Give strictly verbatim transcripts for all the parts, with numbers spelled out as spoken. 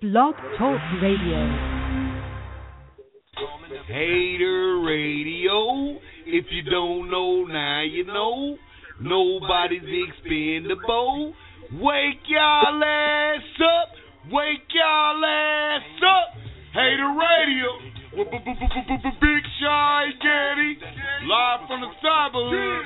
Blog Talk Radio. Hater Radio. If you don't know, now you know. Nobody's expendable. Wake y'all ass up. Wake y'all ass up. Hater Radio. Big Shy Gaddy. Live from the cyberhood.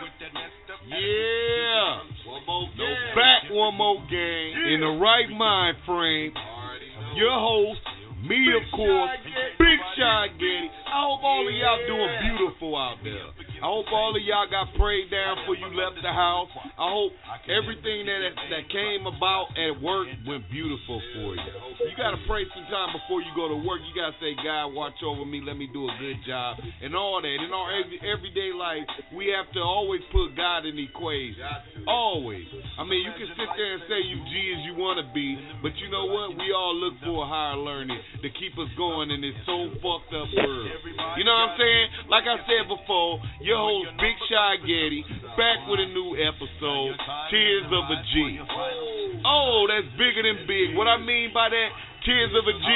Yeah. No back one more game. In the right mind frame. Your host, me of course, Big Shy Gaddy. I hope all of y'all doing beautiful out there. I hope all of y'all got prayed down before you left the house. I hope everything that that came about at work went beautiful for you. You got to pray sometime before you go to work. You got to say, God, watch over me. Let me do a good job. And all that. In our every, everyday life, we have to always put God in the equation. Always. I mean, you can sit there and say you G as you want to be, but you know what? We all look for a higher learning to keep us going in this so fucked up world. You know what I'm saying? Like I said before, your host, Big Shy Gaddy, back with a new episode, Tears of a G. Oh, that's bigger than big. What I mean by that, Tears of a G,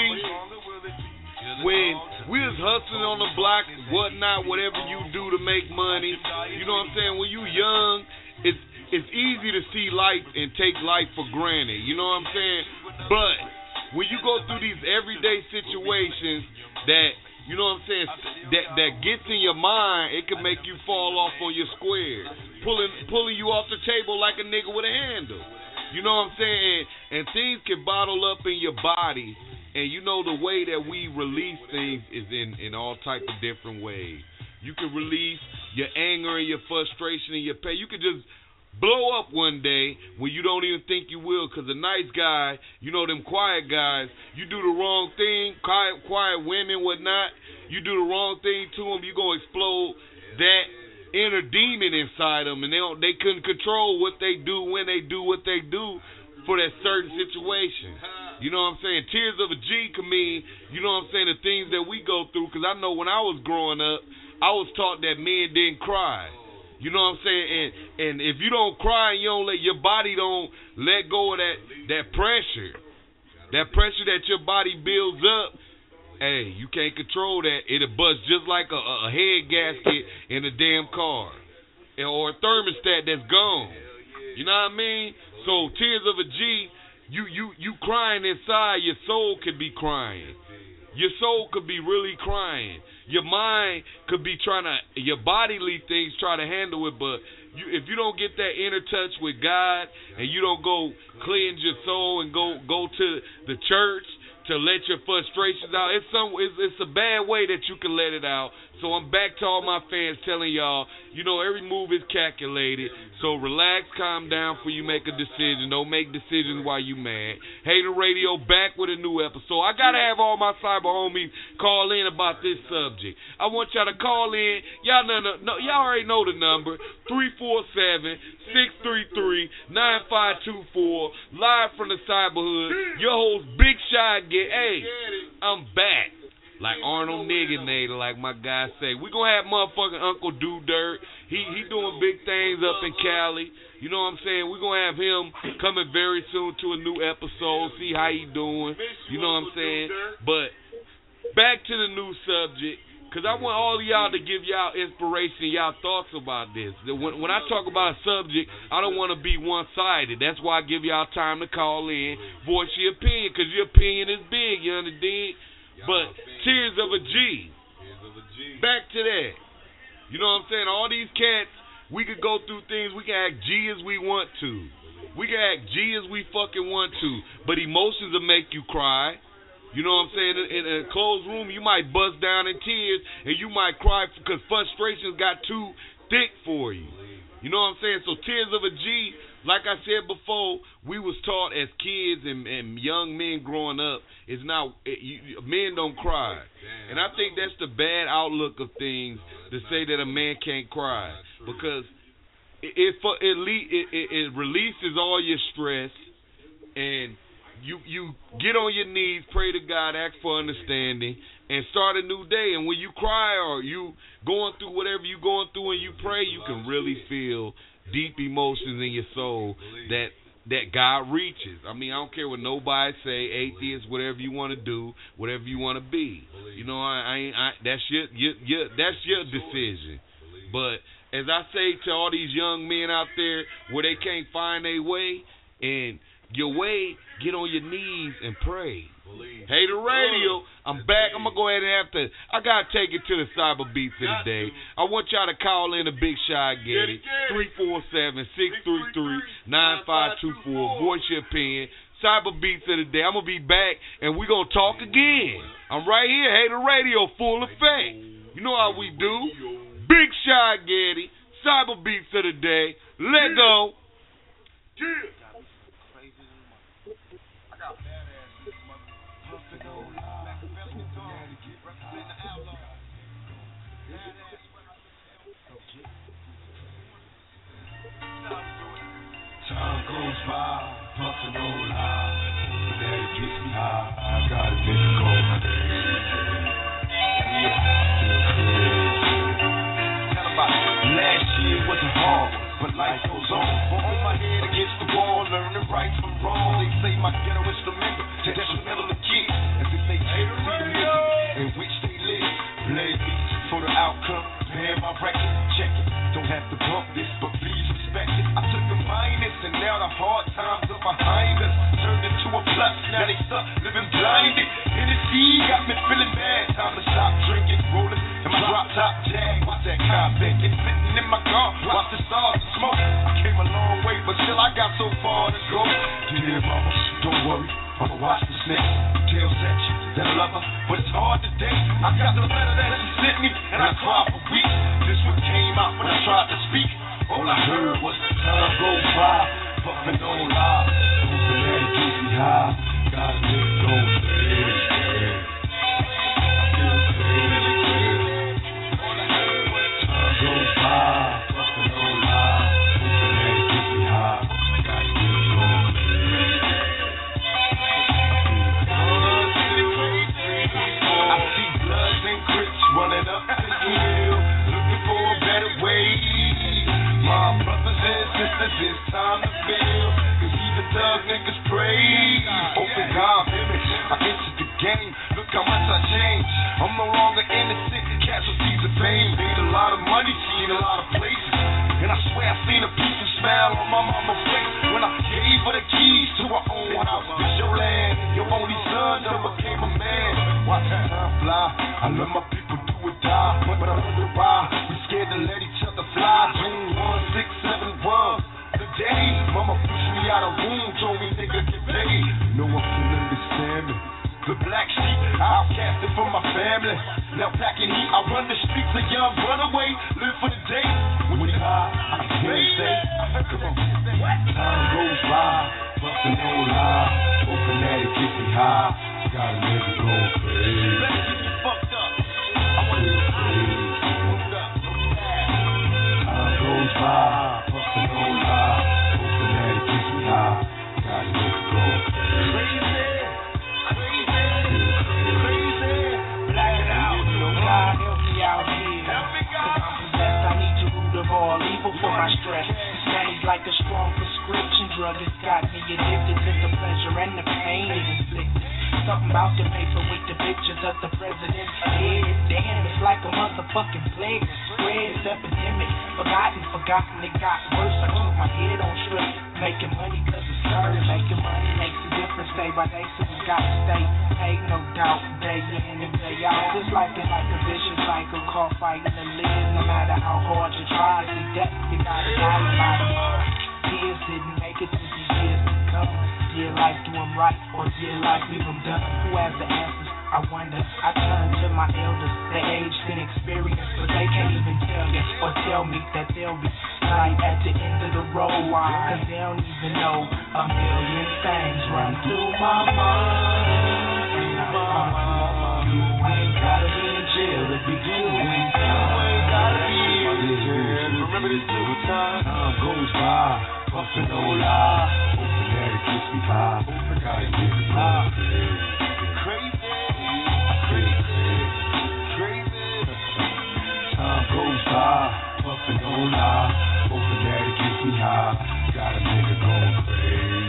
when we was hustling on the block, whatnot, whatever you do to make money, you know what I'm saying? When you young, it's it's easy to see life and take life for granted, you know what I'm saying? But when you go through these everyday situations that, you know what I'm saying, that that gets in your mind, it can make you fall off on your square, pulling pulling you off the table like a nigga with a handle. You know what I'm saying? And things can bottle up in your body, and you know the way that we release things is in, in all type of different ways. You can release your anger and your frustration and your pain. You can just blow up one day when you don't even think you will, because a nice guy, you know them quiet guys, you do the wrong thing, quiet, quiet women, whatnot, you do the wrong thing to them, you're going to explode that inner demon inside them, and they don't, they couldn't control what they do when they do what they do for that certain situation. You know what I'm saying? Tears of a G can mean, you know what I'm saying, the things that we go through, because I know when I was growing up, I was taught that men didn't cry. You know what I'm saying? And and if you don't cry and you don't let your body don't let go of that that pressure, that pressure that your body builds up, hey, you can't control that. It'll bust just like a, a head gasket in a damn car, or a thermostat that's gone. You know what I mean? So tears of a G, you you you crying inside. Your soul could be crying. Your soul could be really crying. Your mind could be trying to, your bodily things try to handle it, but you, if you don't get that inner touch with God and you don't go cleanse your soul and go go to the church to let your frustrations out, it's some it's, it's a bad way that you can let it out. So I'm back to all my fans telling y'all, you know, every move is calculated. So relax, calm down before you make a decision. Don't make decisions while you mad. Hater Radio back with a new episode. I got to have all my cyber homies call in about this subject. I want y'all to call in. Y'all know, know, y'all already know the number. three four seven, six three three, nine five two four. Live from the cyberhood. Your host, Big Shy Gaddy. Hey, I'm back. Like Arnold Nigginator, like my guy say. We gonna have motherfucking Uncle Do Dirt. He he doing big things up in Cali. You know what I'm saying? We gonna have him coming very soon to a new episode. See how he doing. You know what I'm saying? But back to the new subject, cause I want all of y'all to give y'all inspiration, y'all thoughts about this. When when I talk about a subject, I don't want to be one-sided. That's why I give y'all time to call in, voice your opinion, cause your opinion is big. You understand? But tears of a G. Back to that. You know what I'm saying? All these cats, we could go through things. We can act G as we want to. We can act G as we fucking want to. But emotions will make you cry. You know what I'm saying? In, in a closed room, you might bust down in tears and you might cry because frustrations got too thick for you. You know what I'm saying? So tears of a G, like I said before, we was taught as kids and, and young men growing up, is not, it, you, men don't cry. And I think that's the bad outlook of things, to say that a man can't cry. Because it it, it, it, it releases all your stress, and you, you get on your knees, pray to God, ask for understanding, and start a new day. And when you cry or you going through whatever you going through and you pray, you can really feel deep emotions in your soul that that God reaches. I mean, I don't care what nobody say, atheist, whatever you want to do, whatever you want to be. You know, I, I, I that's your, your, your, that's your decision. But as I say to all these young men out there where they can't find their way, and your way, get on your knees and pray. Hey, the radio, I'm back. I'm going to go ahead and have to, I got to take it to the Cyber Beats of the day. I want y'all to call in to Big Shy Getty, three four seven, six three three, nine five two four. Voice your opinion. Cyber Beats of the day. I'm going to be back, and we're going to talk again. I'm right here. Hey, the radio, full effect. You know how we do. Big Shy Getty, Cyber Beats of the day. Let go. Yeah. Time goes by, puffin' on high, but that it gets me high, I gotta make it go crazy. Yeah, feel crazy. Tell about it. Last year wasn't hard, but life goes on. Bumping my head against the wall, learning right from wrong. They say my ghetto instrumental, detrimental to kids, as if they can't see the misery in which they live. Play beats for the outcome, paying my record, check it. Don't have to bump this, but please respect it. I took a minus, and now the hard times are behind us. Turned into a plus, now they stuck living blinded. Hennessy got me feeling bad. Time to stop drinking, rolling in my drop top Jag. Watch that Convict, it's sitting in my car. Watch the stars smoke. I came a long way, but still I got so far to go. Yeah, mama, don't worry, I'ma watch the snakes. Tell section that I love her, but it's hard to date. I got the letter that she sent me, and I cried for weeks. This one came out when I tried to speak. All I heard was time go by, puffin' on live, hoping that it gets me high. Gotta make it go crazy. I feel crazy. All I heard was time go by, puffin' on live, hoping that it gets me high. Gotta make it go crazy. I see Bloods and Crips running up the hill, looking for a better way. My brothers and sisters, it's time to feel, cause even thug niggas pray. Open God, baby, I entered the game, look how much I changed. I'm no longer innocent, casualties of pain. Made a lot of money, seen a lot of places, and I swear I seen a piece of smile on my mama's face when I gave her the keys to her own house. It's your land, your only son that became a man. Watch time fly, I love my people do or die, but I wonder why we scared to let each other fly. June one six seven one, the day mama pushed me out of womb, told me nigga get paid. No one can understand me. The black sheep, outcasted from my family. Now packing heat, I run the streets, a young runaway, live for the day. When we high, I can't say. Come on. Time goes by, puffin' on high, hoping that it gets me high. Gotta make it go crazy. Let's get you fucked up. I wanna feel crazy. Time goes by, puffin' on high, hoping that it gets me high. Gotta make it go crazy. God help me out here, cause I'm possessed, I need to root of all evil for my stress. This money's like a strong prescription drug, it's got me addicted to the pleasure and the pain it inflicted. Something about the paper with the pictures of the president's head. Damn, it's like a motherfucking plague. Spread, it's epidemic. Forgotten, forgotten, it got worse. I keep my head on straight. Making money cause it's started. Making money makes a difference day by day, so we gotta stay paid, no doubt. Day in and day out. This life is like a vicious cycle called fighting to live. No matter how hard you try to see death, you gotta die by the mind. Years didn't make it to the years to come. Dear life do them right, or dear life leave them done. Who has the answers? I wonder. I turn to my elders, they aged in experience, but they can't even tell you or tell me that they'll be right at the end of the road. Why? Cause they don't even know a million things run through my mind. You ain't gotta be in jail to be doing. You ain't gotta be in jail. Remember this two time. Time goes by, puffin' on high, hoping that it gets me high. Gotta get it high. Crazy, crazy, crazy. Time goes by, puffin' on high, hoping that it gets me high. Gotta make it go crazy.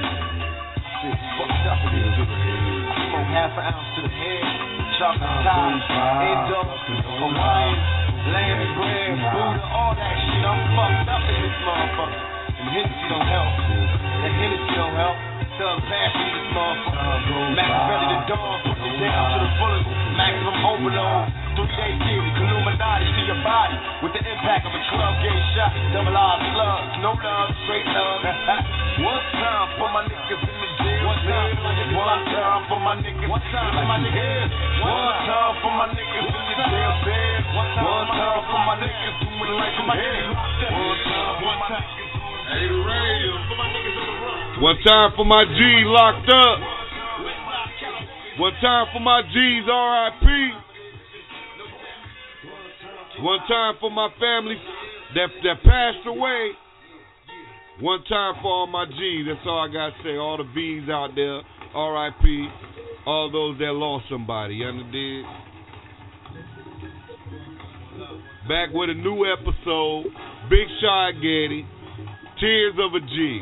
ounce to the head. Chocolate tie, Indo, Hawaiian, lamb and bread, Buddha, all that shit. I'm fucked up in this motherfucker. And Hennessy don't help. That Hennessy don't help. Thug pass me this motherfucker. Machiavelli the dawn, push it down to the fullest. Maximum overload. Three day theory, Illuminati to your body. With the impact of a twelve gauge shot. Double R slugs. No love, straight love. One time for my niggas in the jail. One time for my niggas. One time for my niggas. One time for my niggas. One time for my niggas in the jail cell. One time for my niggas doing like I'm here. One time for my niggas. Hey, the radio. One time for my G locked up. One time for my G's R I P. One time for my family that that passed away. One time for all my G's. That's all I got to say. All the V's out there, R I P. All those that lost somebody. You understand? Back with a new episode. Big Shy Getty. Tears of a G.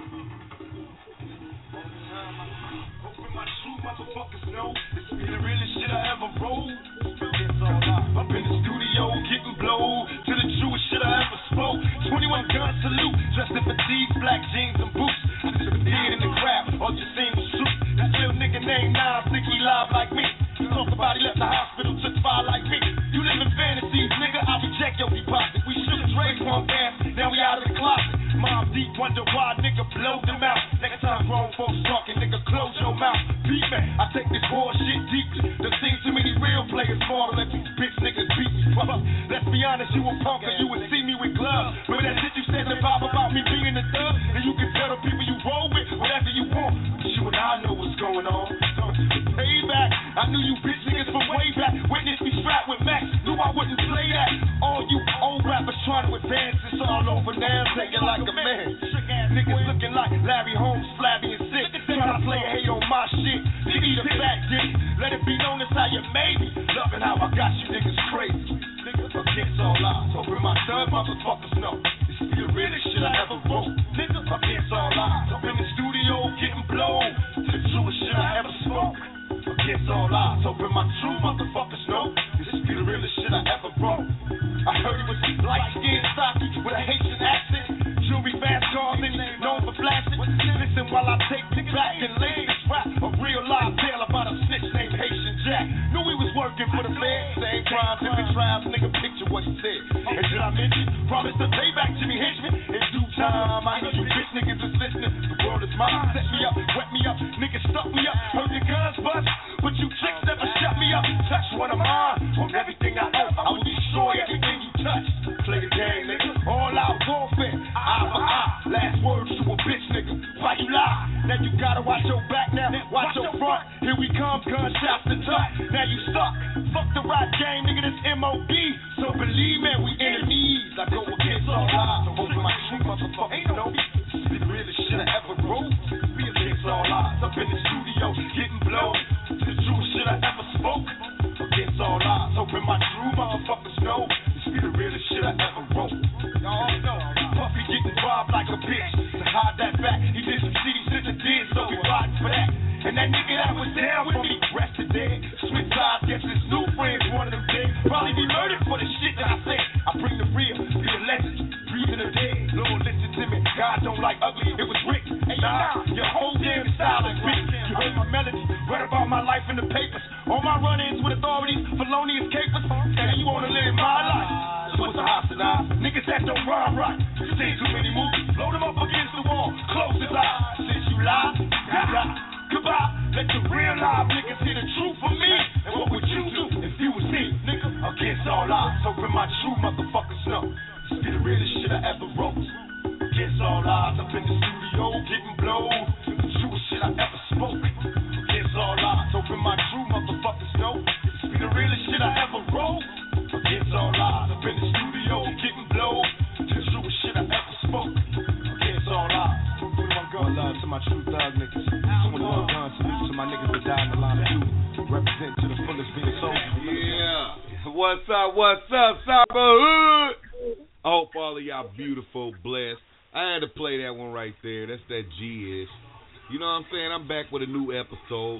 Up in the studio, getting blow to the truest shit I ever spoke. twenty-one gun salute, dressed in fatigue, black jeans and boots. I disappeared in the crowd, all you seen was shoot. This little nigga named Nas, think he live like me. He talk about he left the hospital, took fire like me. You live in fantasies, nigga, I reject your deposit. We should have Dre pump ass, now we out of the closet. Mob deep, wonder why, nigga, blow them out. Next time grown folks talking, nigga, close your mouth. Beat me, I take this bullshit deeply. There seems too many real players fall to let these bitch niggas beat me. Let's be honest, you a punk and you would see me with gloves. But that shit you said about about me being a thug, and you can tell the people you roll with whatever you want. But you and I know what's going on. Payback, I knew you bitch niggas from way back. Witness me strapped with Max, knew I wouldn't play that. All you old rappers trying to advance, it's all over now. Take it like a man. Niggas looking like Larry Holmes, flabby and sick. Trying to play a hate on my shit. You need a fat dick. Let it be known as how you made me. Loving how I got you niggas crazy. Niggas against all odds. Hoping my thug motherfuckers know this be the realest shit I ever wrote. Niggas against all odds. Up in the studio getting blown to the truest shit I ever spoke. Against all odds. Hoping my true motherfuckers know this be the realest shit I ever wrote. I heard he was light-skinned, stocky, with a Haitian accent. Jewelry, fast cars, and he's known for flashing. Listen while I take it back and lay this rap. A real live tale about a snitch named Haitian Jack. Knew he was working for the Fed. Same crimes, different trials, nigga, picture what he said. And did I mention, promise to pay back Jimmy Henchman in due time. I know you bitch niggas is listening. The world is mine. Set me up, wet me up, niggas stuck me up. Heard your guns bust, but you chicks never shut me up. Touch one of mine on everything I own. I will destroy everything you touch. Play the game, nigga. All out warfare. Eye for eye. Last words to a bitch, nigga. Why you lie? Now you gotta watch your back now. Watch your front. Here we come, gunshots to top. Now you stuck. Fuck the rap game, nigga. This M O B. So believe me, we enemies. I go against all odds. I'm hoping my true motherfuckers know this is the realest shit I ever wrote. Be against all odds. Up in the studio, getting blown. To the truest shit I ever spoke. Against all odds. Hoping my true motherfuckers know this be the realest shit I ever wrote. Y'all know. Puffy getting robbed like a bitch. To hide that fact, he did some shitty shit that did, so we riding for that. And that nigga that was down with me, rested dead. Switch sides, guess his new friends, one of them dead. Probably be murdered for the shit that I said. I bring the real, be a legend, breathing the dead. Lord, listen to me, God don't like ugly, it was Rick. Hey, nah, your whole damn style is Rick. You heard my melody, read about my life in the papers. All my run-ins with authorities, felonious capers. Now you wanna live my life. So it's a hostile. Niggas that don't rhyme right. You seen too many movies, blow them up against the wall, close his eyes. Since you lie, you die. Goodbye. Let the real live niggas hear the truth from me. And what would you do if you was me, nigga? Against all odds, hoping my true motherfuckers know this be the realest shit I ever wrote. Against all odds, up in the studio getting blown. The truest shit I ever spoke. Against all odds, hoping my true motherfuckers know this be the realest shit I ever wrote. Against all odds, up in the studio getting blown. The truest shit I ever spoke. Against all odds. twenty-one gun love to my true thug niggas. twenty-one gun salute to my niggas that died in the line of duty. Represent to the fullest being soldiers. Yeah. What's up, what's up, Cyber Hood? I hope all of y'all beautiful, blessed. I had to play that one right there. That's that G-ish. You know what I'm saying? I'm back with a new episode.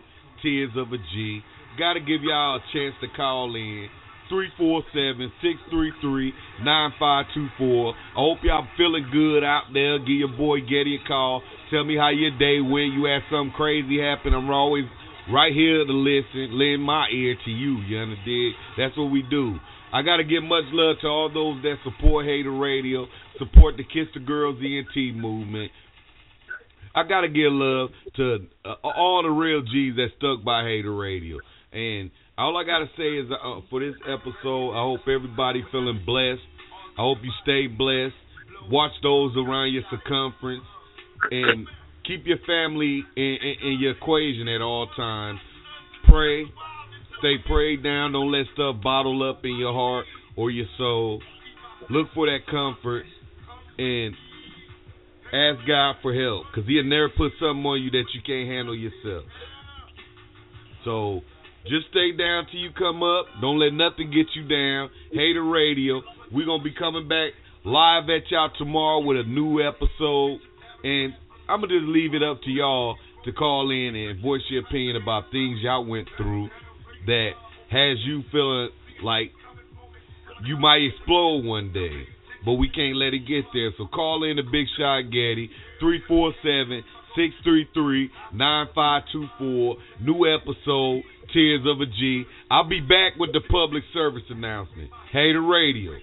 Tears of a G. Got to give y'all a chance to call in. three four seven, six three three, nine five two four. I hope y'all feeling good out there. Give your boy Getty a call. Tell me how your day went. You had something crazy happen. I'm always right here to listen, lend my ear to you. You understand? That's what we do. I got to give much love to all those that support Hater Radio, support the Kiss the Girls E N T movement. I got to give love to uh, all the real G's that stuck by Hater Radio. And all I got to say is uh, for this episode, I hope everybody feeling blessed. I hope you stay blessed. Watch those around your circumference. And keep your family in, in, in your equation at all times. Pray. Stay prayed down. Don't let stuff bottle up in your heart or your soul. Look for that comfort. And ask God for help. Because he'll never put something on you that you can't handle yourself. So just stay down till you come up. Don't let nothing get you down. Hater Radio. We're going to be coming back live at y'all tomorrow with a new episode. And I'm going to just leave it up to y'all to call in and voice your opinion about things y'all went through that has you feeling like you might explode one day. But we can't let it get there. So call in to Big Shot Getty, three four seven, six three three, nine five two four. New episode, Tears of a G. I'll be back with the public service announcement. Hater Radio.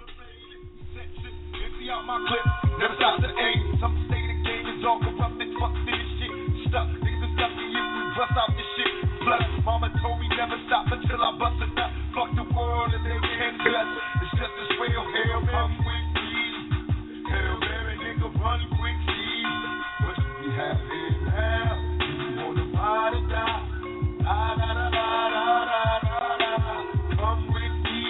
Out my clip, never stop to aim. Some say the game is all corrupted, fuck this shit. Stuck, niggas is stuck in you, we bust out this shit. Plus, mama told me never stop until I bust a nut. Fuck the world and they can't guts. It's just a trail, hell come with me. Hell, Mary, nigga, run quick, see. What do we have here now? Do you wanna ride or die? La la la la la la la la. Come with me.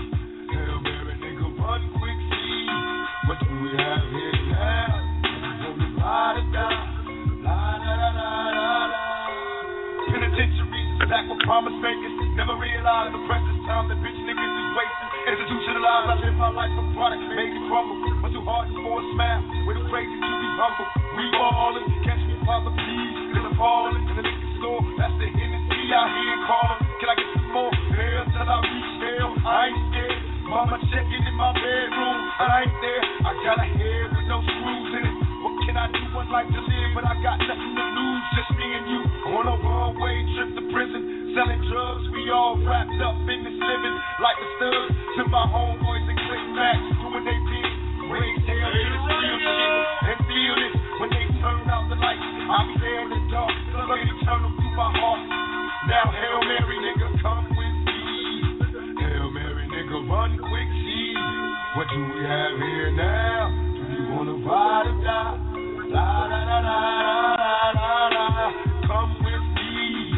Hell, Mary, nigga, run quick, see. What do we have here now? Will we ride or die? La la la la la la. Penitentiaries is back with promise makers. Never realized the precious time that bitch niggas is wasting. Institutionalized, I live my life for product, made it crumble. But too hard for a smile, way too crazy to be humble. We ballin', catch me Father please. Cause I'm fallin' in the liquor store. That's the Hennessy out here calling. Can I get some more? Hell till I reach hell, I ain't scared. Mama checking in my bedroom, I ain't there. I got a head with no screws in it. What can I do? One life to live, but I got nothing to lose. Just me and you on a one-way trip to prison, selling drugs. We all wrapped up in this living like a stud. To my homeboys and click back, doing they big. Raise hell to this real shit and feel this. When they turn out the lights, I'll be there in the dark, slowly eternal through my heart. Now Hail Mary, nigga, come with me. Hail Mary, nigga, run quick, see. What do we have here now? Do you wanna ride or die? La la la la la la la la. Come with me.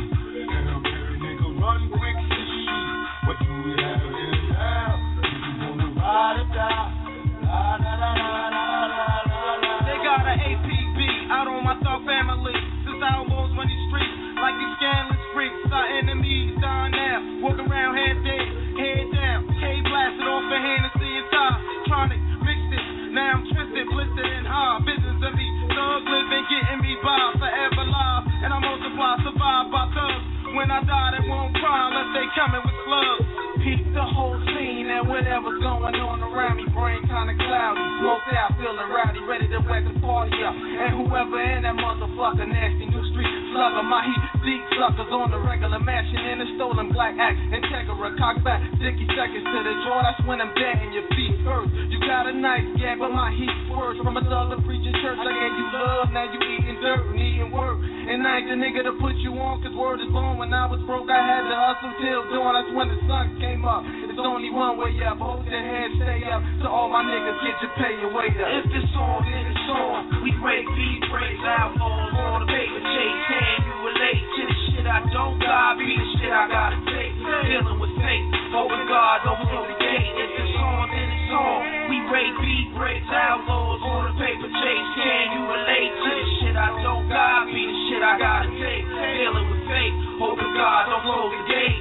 Hail Mary, nigga, run quick, see. What do we have here now? Do you wanna ride or die? La la la la la la la. They got an A P B out on my thug family. Since I almost run these streets like these scandalous freaks. Our enemies down now, walking around head dead, head down. K blasted off a Hennessy and tie. Trying to mix this, now I'm twisted, blistered and high. Business of me, thug living, getting me by, forever live. And I multiply, survive by thugs. When I die, they won't cry unless they coming with slugs. Peep the whole scene and whatever's going on around me. Brain kinda cloudy, smoked out, feeling rowdy, ready to whack the party up. And whoever in that motherfucker, nasty new street slugger. My heat, deep suckers on the regular matching in a stolen black act. Integra, cock back, dicky seconds to the jaw. That's when I'm dead and your feet hurt. You got a nice gag, but my heat worse. From another preacher church, I gave you love, now you eating dirt, needing work. And I ain't the nigga to put you on, cause word is born. When I was broke, I had to hustle till dawn. That's when the sun came up. It's only one way up. Hold your head, stay up. To all my niggas, get your pay your way up. If it's on, then it's on. We break beat, breaks, outlaws on the paper chase. Can you relate to the shit I don't got? Be the shit I gotta take. Dealing with fate. Hoping God don't close the gate. If it's on, then it's on. We break beat, breaks, outlaws on the paper chase. Can you relate to the shit I don't got? Be the shit I gotta take. Dealing with fate. Hoping God don't close the gate.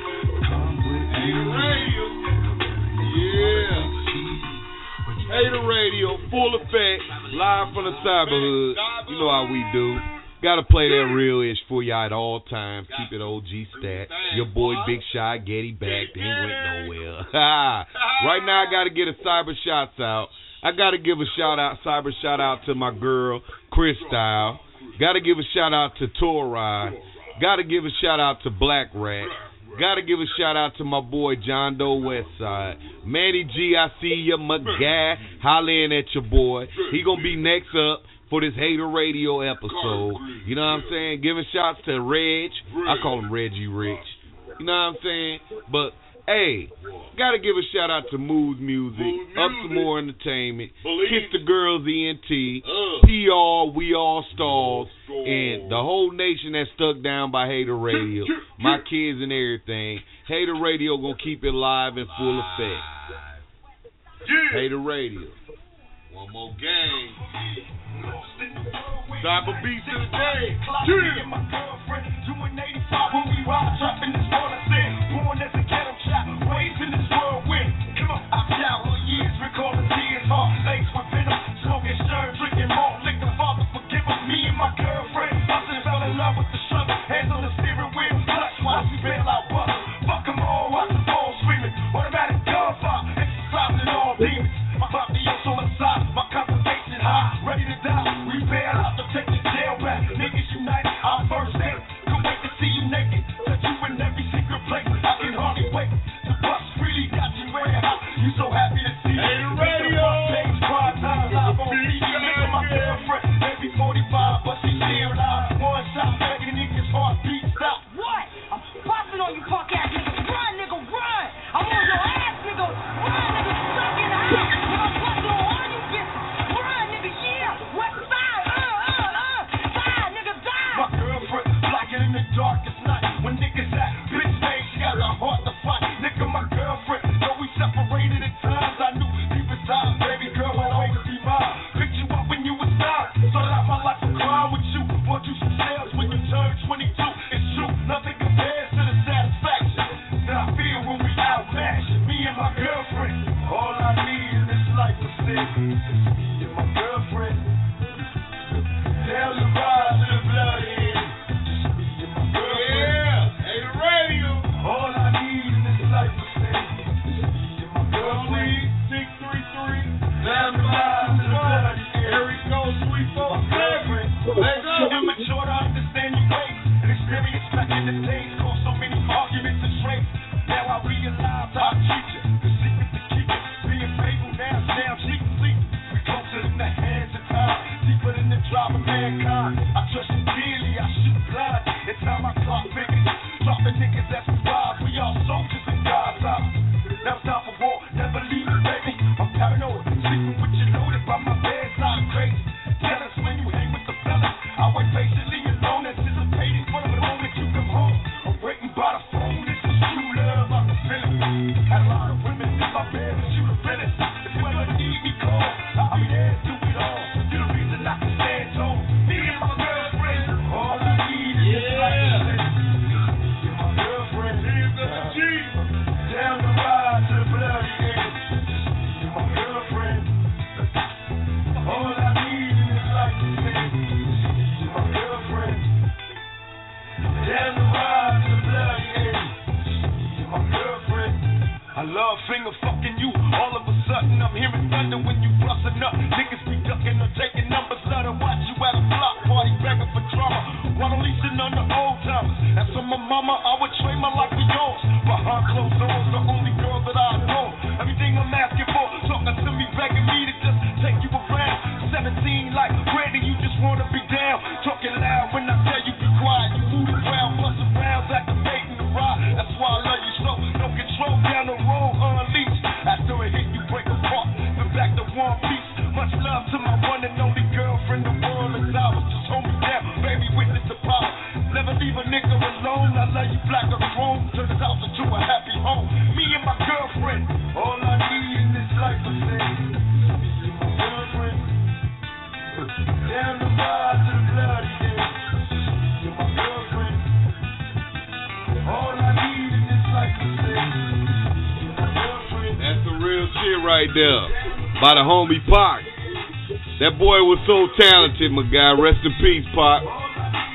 Hater Radio. Yeah. Hater Radio, full effect, live from the cyberhood. You know how we do. Gotta play that real ish for y'all at all times. Keep it O G stat. Your boy Big Shy Getty back. They ain't went nowhere. Right now I gotta get a cyber shots out. I gotta give a shout out, cyber shout out to my girl, Chris Style. Gotta give a shout out to Torai. Gotta give a shout out to Black Rat. Gotta give a shout out to my boy John Doe Westside. Manny G, I see ya, my guy. Hollering at your boy. He gonna be next up for this Hater Radio episode. You know what I'm saying? Giving shots to Reg. I call him Reggie Rich. You know what I'm saying? But, hey, gotta give a shout out to Mood Music, Up Some More Entertainment, Kiss the Girls E N T, P R, We All Stars, and the whole nation that's stuck down by Hater Radio. My kids and everything. Hater Radio gonna keep it live in full effect. Hater Radio. One more game. Cyber beats of the day. Yeah. My girlfriend doing eighty-five when we ride, trapping this world. I said, born as a ghetto child, raised in this whirlwind. Come on, I've showered years, recalling tears, heart laced with venom, smoking stir, drinking more liquor. Father, forgive us, me and my girlfriend. I just fell in love with the struggle, hands on the steering wheel, clutch while we bail out butter. Fuck 'em all, watch the ball screaming. Automatic gunfire, exercising all demons. My Fabio's on the side, my concentration high, ready to die. We bail out to take the jail back. Niggas unite, our first day. Can't wait to see you naked. Touch you in every secret place. I can hardly wait. The bus really got you way hot. You so happy to see me. Hey, radio. Page prime time live on T V. Nigga, my girlfriend, maybe forty-five, but she still alive. One shot, begging niggas heartbeat stop. What? I'm popping on you punk ass niggas. Run, nigga, run. I'm on your ass, nigga. Run, nigga, stuck in the house. Nigga, I'm busting on all you bitches. Run, nigga, yeah. West side, uh, uh, uh. Die, nigga, die. My girlfriend, blocking in the darkest night. When niggas at bitch made, she got a heart to fight. Nigga, my girlfriend, though we separated at times, I knew deep inside, baby girl would always be mine. Picked you up when you was nine, started out my life of crime with you. Bought you some sales when you turned twenty-two. It's true, nothing compares to the satisfaction that I feel when we outmatch. Me and my girlfriend, all I need in this life is this. Me and my girlfriend, down the ride to the bloody end. Just me and my girlfriend. Yeah, hey, the radio. All I need in this life is this. Just me and my girlfriend. six three three. Down the ride to the bloody end. Here we go, sweet folks. Let's go. You're mature to understand your ways and experience back in the days. Caused so many arguments and traits. Now I realize how I treat you. The secret to keep it. Being faithful now, now she can sleep. We closer in the hands of time. Deeper than the drive of mankind. I trust you dearly, I shoot blind. It's time I clock figures. Dropping niggas as we ride. We all soldiers in God's eyes. Now it's time for war. Never leave me, baby. I'm paranoid. Sleeping with you loaded by my bedside. Crazy. Jealous when you hang with the fellas. I wait patiently alone, anticipating for the moment you come home. I'm waiting by the phone, this is true love, I can feel it. Had a lot of women in my bed, but you the realest. If you ever need me, call. I'll be there, do it all. You're the reason I can stand tall. Me and my girlfriend, all I need is this life to live. Me and my girlfriend, down the ride to the bloody end. Just me and my girlfriend, all I need in this life is this. My girlfriend, down the ride to the bloody end. My girlfriend, I love finger fucking you. All of a sudden I'm hearing thunder when you bustin' up. Niggas be ducking or taking numbers. Let her watch you at a block party begging for drama. While I'm leasing on the old timers. As for my mama, I would trade my life for yours. Behind closed doors, the only girl that I know. Everything I'm asking for, talking to me, begging me to just take you around. seventeen like Randy, you just wanna be down. Talking loud when I tell you be quiet. You move around, bustin' rounds, activating the ride. That's why I love you so. No control down the road, unleashed. After a hit, you break apart. Been back to one piece. Much love to my one and only girlfriend. The world is ours. Just hold me down, baby, witness the power. Never leave a nigga alone. I love you black or chrome. Turn this house into a happy home. Me and my girlfriend. All I need in this life is this. Me and my girlfriend. Down the ride to the bloody end. Me and my girlfriend. All I need in this life is this. Me and my girlfriend. That's the real shit right there. By the homie Pac. That boy was so talented, my guy. Rest in peace, Pac.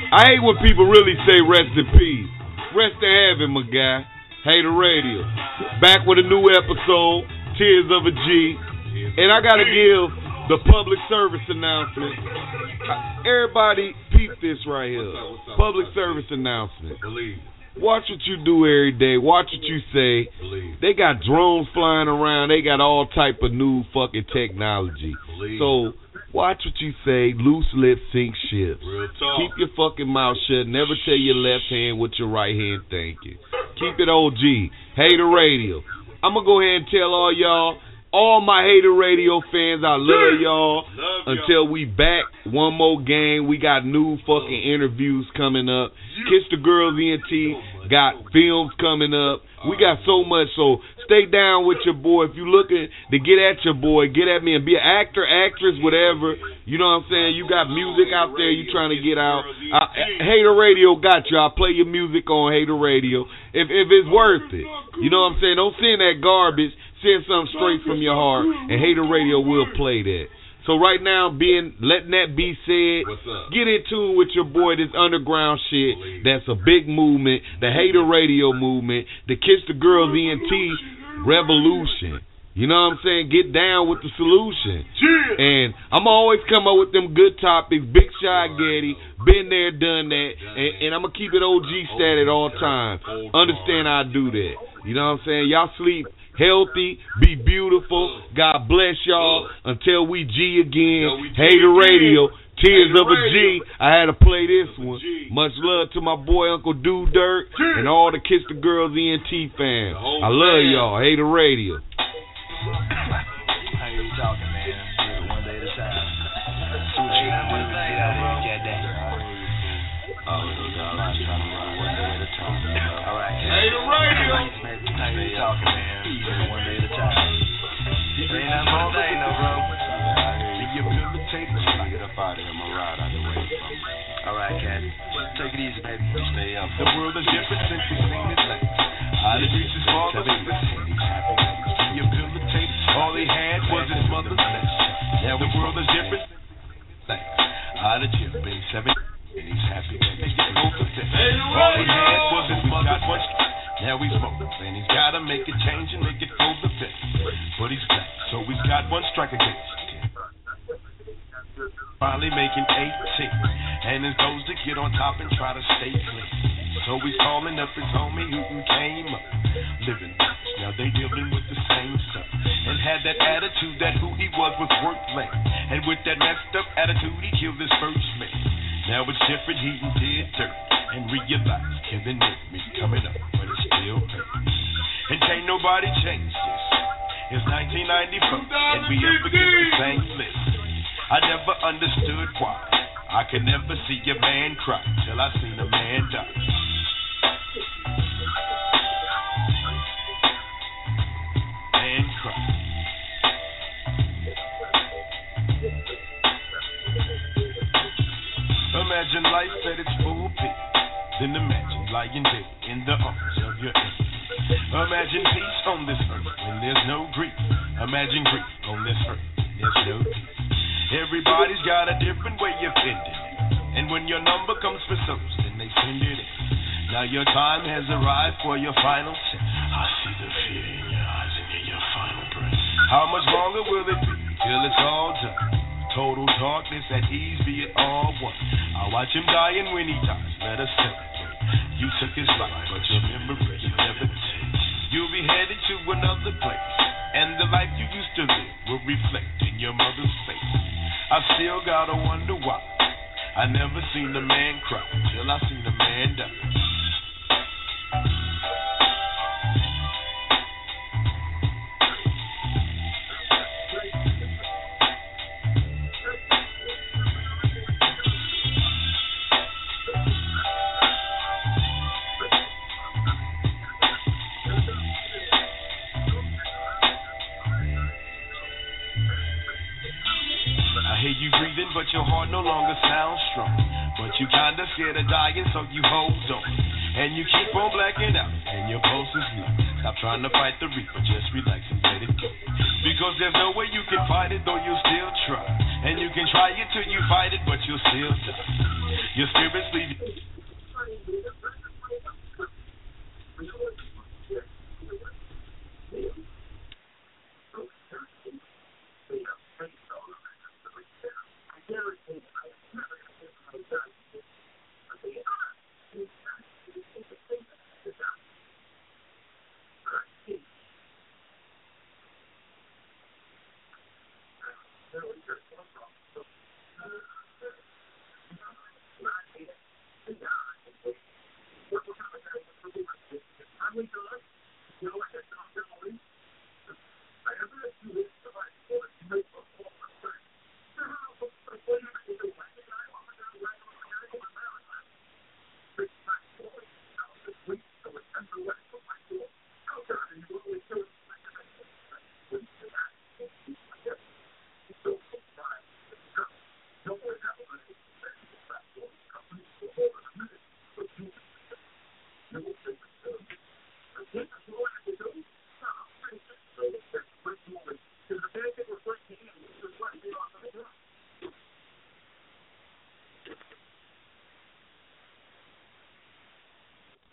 I hate when people really say rest in peace. Rest in heaven, my guy. Hater Radio. Back with a new episode, Tears of a G. And I gotta give the public service announcement. Everybody peep this right here. Public service announcement. Watch what you do every day. Watch what you say. They got drones flying around. They got all type of new fucking technology. So watch what you say. Loose lips sink ships. Keep your fucking mouth shut. Never tell your left hand what your right hand thinking. Keep it O G. Hater Radio. I'm going to go ahead and tell all y'all, all my Hater Radio fans, I love y'all. Love Until y'all. we back one more game. We got new fucking interviews coming up. Kiss the Girls E N T got films coming up. We got so much, so stay down with your boy. If you looking to get at your boy, get at me and be an actor, actress, whatever. You know what I'm saying? You got music out there you trying to get out. I, Hater Radio got you. I'll play your music on Hater Radio if if it's worth it. You know what I'm saying? Don't send that garbage. Send something straight from your heart, and Hater Radio will play that. So right now, being letting that be said, get into it with your boy, this underground shit. That's a big movement, the Hater Radio movement, the Kiss the Girls E N T revolution. You know what I'm saying? Get down with the solution. And I'm always come up with them good topics. Big Shy Getty, been there, done that. And, and I'm going to keep it O G stat at all times. Understand I do that. You know what I'm saying? Y'all sleep healthy, be beautiful. God bless y'all. Until we G again. Hater Radio, Tears of a G. I had to play this one. Much love to my boy Uncle Do Dirt and all the Kiss the Girls E N T fans. I love y'all. Hater Radio. How you talking, man? One day at a time. See what you got to do. Get that. Oh, you got a lot of time. One day at a time. All right. Hater Radio. How you talking, man? One day at a time. Ain't nothing all day, no, bro. Rehabilitated. Get up out of here. I'm going to ride out the way from you. All right, cat. Take it easy, baby. Stay up. The world is different since we've seen it like I did reach his father. Rehabilitated. All he had was his mother's flesh. Now the world is different. Like I did you been seven and he's happy that he gets both of them. All he had was his mother's flesh. Now he's smoking and he's gotta make a change and make it full of it. But he's black, so he's got one strike against him. Finally making eighteen, and his goals to get on top and try to stay clean. So he's calling up his homie who came up, living lives. Now they dealing with the same stuff, and had that attitude that who he was was worth less. And with that messed up attitude, he killed his first man. Now it's different, he did dirt, and realized killing it me coming up, but it's still hurt. And can't nobody change this. It's nineteen ninety-four, and we up against the same list. I never understood why I could never see a man cry till I seen a man die. Man cry. Imagine life at its full peak. Then imagine lying dead in the arms of your enemy. Imagine peace on this earth when there's no grief. Imagine grief on this earth when there's no peace. Everybody's got a different way of ending it. And when your number comes for souls, then they send it in. Now your time has arrived for your final test. I see the fear in your eyes and in your final breath. How much longer will it be till it's all done? Total darkness, at ease, be it all one. I watch him die, and when he dies, let us celebrate. You took his life, but your memory you never take. You'll be headed to another place, and the life you used to live will reflect in your mother's face. I still gotta wonder why I never seen a man cry till I seen a man die. But your heart no longer sounds strong. But you kinda scared of dying, so you hold on. And you keep on blacking out, and your pulse is low. Stop trying to fight the reaper, just relax and let it go. Because there's no way you can fight it, though you'll still try. And you can try it till you fight it, but you'll still die. Your spirits leave you.